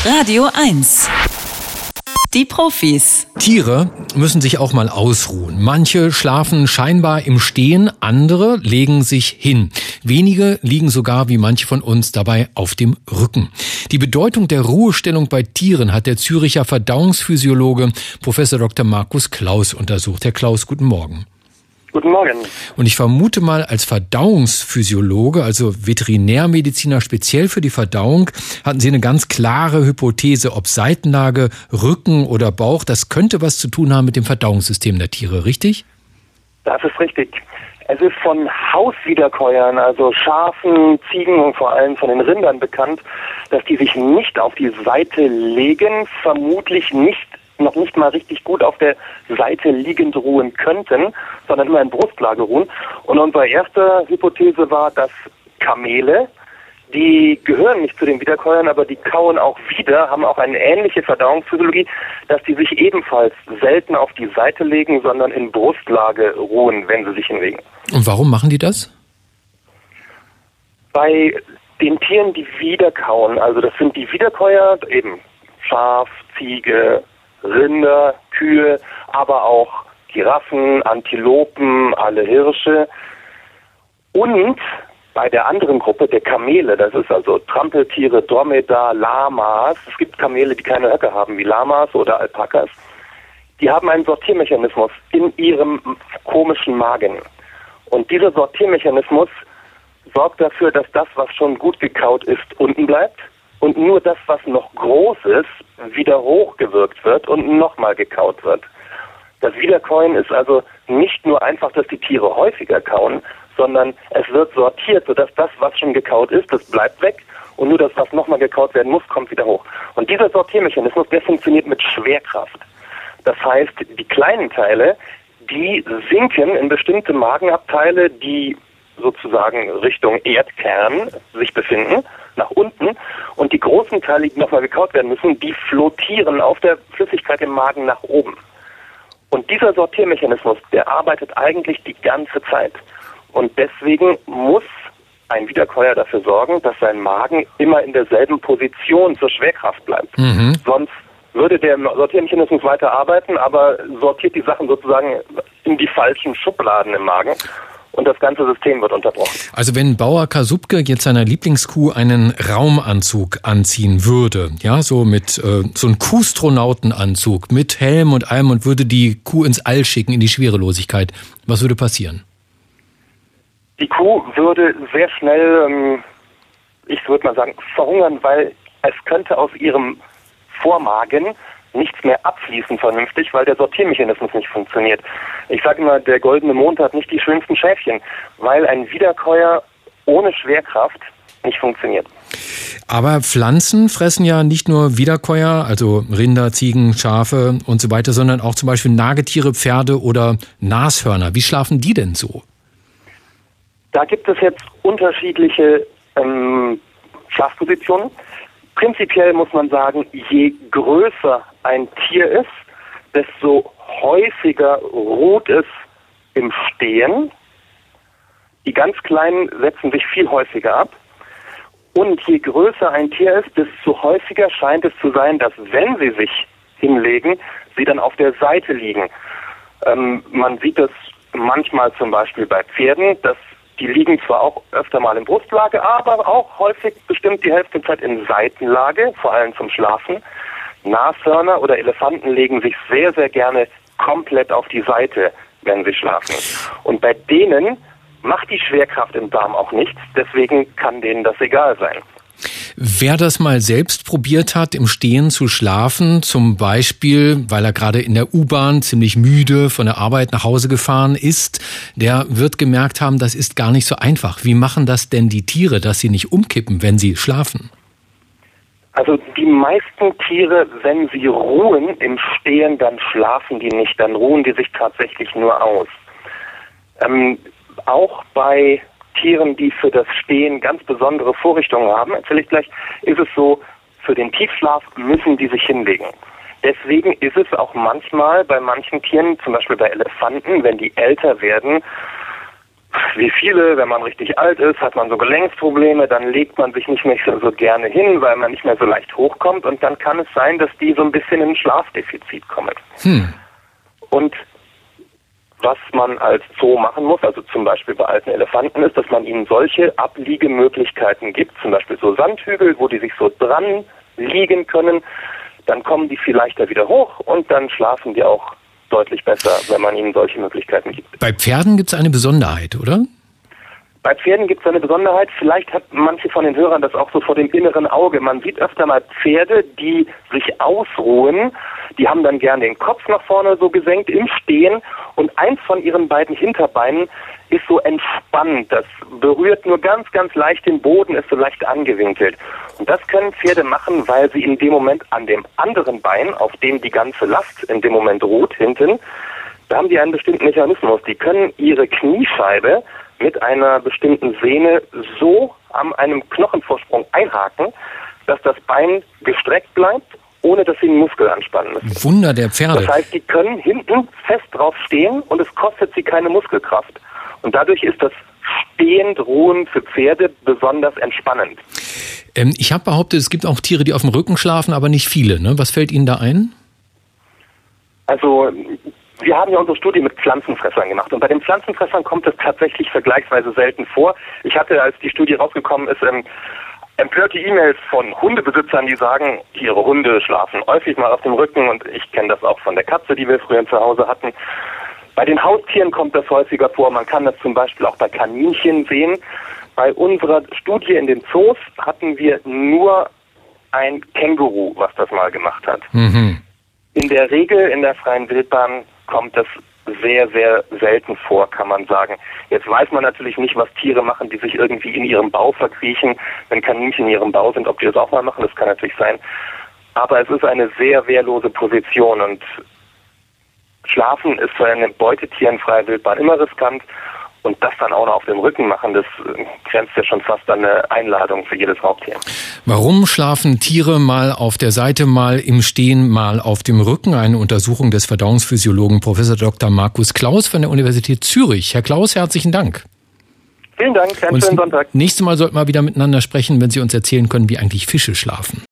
Radio 1. Die Profis. Tiere müssen sich auch mal ausruhen. Manche schlafen scheinbar im Stehen, andere legen sich hin. Wenige liegen sogar, wie manche von uns, dabei auf dem Rücken. Die Bedeutung der Ruhestellung bei Tieren hat der Züricher Verdauungsphysiologe Professor Dr. Markus Klaus untersucht. Herr Klaus, guten Morgen. Guten Morgen. Und ich vermute mal, als Verdauungsphysiologe, also Veterinärmediziner speziell für die Verdauung, hatten Sie eine ganz klare Hypothese, ob Seitenlage, Rücken oder Bauch, das könnte was zu tun haben mit dem Verdauungssystem der Tiere, richtig? Das ist richtig. Es ist von Hauswiederkäuern, also Schafen, Ziegen und vor allem von den Rindern bekannt, dass die sich nicht auf die Seite legen, vermutlich noch nicht mal richtig gut auf der Seite liegend ruhen könnten, sondern immer in Brustlage ruhen. Und unsere erste Hypothese war, dass Kamele, die gehören nicht zu den Wiederkäuern, aber die kauen auch wieder, haben auch eine ähnliche Verdauungsphysiologie, dass die sich ebenfalls selten auf die Seite legen, sondern in Brustlage ruhen, wenn sie sich hinlegen. Und warum machen die das? Bei den Tieren, die wiederkauen, also das sind die Wiederkäuer, eben Schaf, Ziege, Rinder, Kühe, aber auch Giraffen, Antilopen, alle Hirsche. Und bei der anderen Gruppe, der Kamele, das ist also Trampeltiere, Dromedar, Lamas. Es gibt Kamele, die keine Höcke haben, wie Lamas oder Alpakas. Die haben einen Sortiermechanismus in ihrem komischen Magen. Und dieser Sortiermechanismus sorgt dafür, dass das, was schon gut gekaut ist, unten bleibt. Und nur das, was noch groß ist, wieder hochgewirkt wird und nochmal gekaut wird. Das Wiederkäuen ist also nicht nur einfach, dass die Tiere häufiger kauen, sondern es wird sortiert, sodass das, was schon gekaut ist, das bleibt weg und nur das, was nochmal gekaut werden muss, kommt wieder hoch. Und dieser Sortiermechanismus, der funktioniert mit Schwerkraft. Das heißt, die kleinen Teile, die sinken in bestimmte Magenabteile, die sozusagen Richtung Erdkern sich befinden, nach unten, und die großen Teile, die nochmal gekaut werden müssen, die flotieren auf der Flüssigkeit im Magen nach oben. Und dieser Sortiermechanismus, der arbeitet eigentlich die ganze Zeit. Und deswegen muss ein Wiederkäuer dafür sorgen, dass sein Magen immer in derselben Position zur Schwerkraft bleibt. Sonst würde der Sortiermechanismus weiter arbeiten, aber sortiert die Sachen sozusagen in die falschen Schubladen im Magen. Und das ganze System wird unterbrochen. Also wenn Bauer Kasubke jetzt seiner Lieblingskuh einen Raumanzug anziehen würde, ja, so mit so einem Kuhstronautenanzug mit Helm und allem und würde die Kuh ins All schicken, in die Schwerelosigkeit, was würde passieren? Die Kuh würde sehr schnell, ich würde mal sagen, verhungern, weil es könnte aus ihrem Vormagen nichts mehr abfließen vernünftig, weil der Sortiermechanismus nicht funktioniert. Ich sage immer, der goldene Mond hat nicht die schönsten Schäfchen, weil ein Wiederkäuer ohne Schwerkraft nicht funktioniert. Aber Pflanzen fressen ja nicht nur Wiederkäuer, also Rinder, Ziegen, Schafe und so weiter, sondern auch zum Beispiel Nagetiere, Pferde oder Nashörner. Wie schlafen die denn so? Da gibt es jetzt unterschiedliche Schlafpositionen. Prinzipiell muss man sagen, je größer ein Tier ist, desto häufiger ruht es im Stehen. Die ganz Kleinen setzen sich viel häufiger ab. Und je größer ein Tier ist, desto häufiger scheint es zu sein, dass wenn sie sich hinlegen, sie dann auf der Seite liegen. Man sieht das manchmal zum Beispiel bei Pferden, dass die liegen zwar auch öfter mal in Brustlage, aber auch häufig bestimmt die Hälfte der Zeit in Seitenlage, vor allem zum Schlafen. Nashörner oder Elefanten legen sich sehr, sehr gerne komplett auf die Seite, wenn sie schlafen. Und bei denen macht die Schwerkraft im Darm auch nichts, deswegen kann denen das egal sein. Wer das mal selbst probiert hat, im Stehen zu schlafen, zum Beispiel, weil er gerade in der U-Bahn ziemlich müde von der Arbeit nach Hause gefahren ist, der wird gemerkt haben, das ist gar nicht so einfach. Wie machen das denn die Tiere, dass sie nicht umkippen, wenn sie schlafen? Also die meisten Tiere, wenn sie ruhen im Stehen, dann schlafen die nicht, dann ruhen die sich tatsächlich nur aus. Auch bei Tieren, die für das Stehen ganz besondere Vorrichtungen haben, erzähle ich gleich, ist es so, für den Tiefschlaf müssen die sich hinlegen. Deswegen ist es auch manchmal bei manchen Tieren, zum Beispiel bei Elefanten, wenn die älter werden, wie viele, wenn man richtig alt ist, hat man so Gelenksprobleme, dann legt man sich nicht mehr so gerne hin, weil man nicht mehr so leicht hochkommt und dann kann es sein, dass die so ein bisschen in ein Schlafdefizit kommen. Und was man als Zoo machen muss, also zum Beispiel bei alten Elefanten, ist, dass man ihnen solche Abliegemöglichkeiten gibt, zum Beispiel so Sandhügel, wo die sich so dran liegen können, dann kommen die viel leichter wieder hoch und dann schlafen die auch deutlich besser, wenn man ihnen solche Möglichkeiten gibt. Bei Pferden gibt es eine Besonderheit, oder? Bei Pferden gibt es eine Besonderheit, vielleicht hat manche von den Hörern das auch so vor dem inneren Auge. Man sieht öfter mal Pferde, die sich ausruhen, die haben dann gern den Kopf nach vorne so gesenkt im Stehen und eins von ihren beiden Hinterbeinen ist so entspannt. Das berührt nur ganz, ganz leicht den Boden, ist so leicht angewinkelt. Und das können Pferde machen, weil sie in dem Moment an dem anderen Bein, auf dem die ganze Last in dem Moment ruht, hinten, da haben die einen bestimmten Mechanismus. Die können ihre Kniescheibe mit einer bestimmten Sehne so an einem Knochenvorsprung einhaken, dass das Bein gestreckt bleibt, ohne dass sie einen Muskel anspannen müssen. Wunder der Pferde. Das heißt, die können hinten fest drauf stehen und es kostet sie keine Muskelkraft. Und dadurch ist das stehend Ruhen für Pferde besonders entspannend. Ich habe behauptet, es gibt auch Tiere, die auf dem Rücken schlafen, aber nicht viele. Ne? Was fällt Ihnen da ein? Also wir haben ja unsere Studie mit Pflanzenfressern gemacht und bei den Pflanzenfressern kommt es tatsächlich vergleichsweise selten vor. Ich hatte, als die Studie rausgekommen ist, empörte E-Mails von Hundebesitzern, die sagen, ihre Hunde schlafen häufig mal auf dem Rücken und ich kenne das auch von der Katze, die wir früher zu Hause hatten. Bei den Haustieren kommt das häufiger vor. Man kann das zum Beispiel auch bei Kaninchen sehen. Bei unserer Studie in den Zoos hatten wir nur ein Känguru, was das mal gemacht hat. In der Regel in der freien Wildbahn kommt das sehr, sehr selten vor, kann man sagen. Jetzt weiß man natürlich nicht, was Tiere machen, die sich irgendwie in ihrem Bau verkriechen. Wenn Kaninchen in ihrem Bau sind, ob die das auch mal machen, das kann natürlich sein. Aber es ist eine sehr wehrlose Position und Schlafen ist für ein Beutetier in freier Wildbahn immer riskant und das dann auch noch auf dem Rücken machen, das grenzt ja schon fast an eine Einladung für jedes Raubtier. Warum schlafen Tiere mal auf der Seite, mal im Stehen, mal auf dem Rücken? Eine Untersuchung des Verdauungsphysiologen Prof. Dr. Markus Klaus von der Universität Zürich. Herr Klaus, herzlichen Dank. Vielen Dank, einen schönen Sonntag. Nächstes Mal sollten wir wieder miteinander sprechen, wenn Sie uns erzählen können, wie eigentlich Fische schlafen.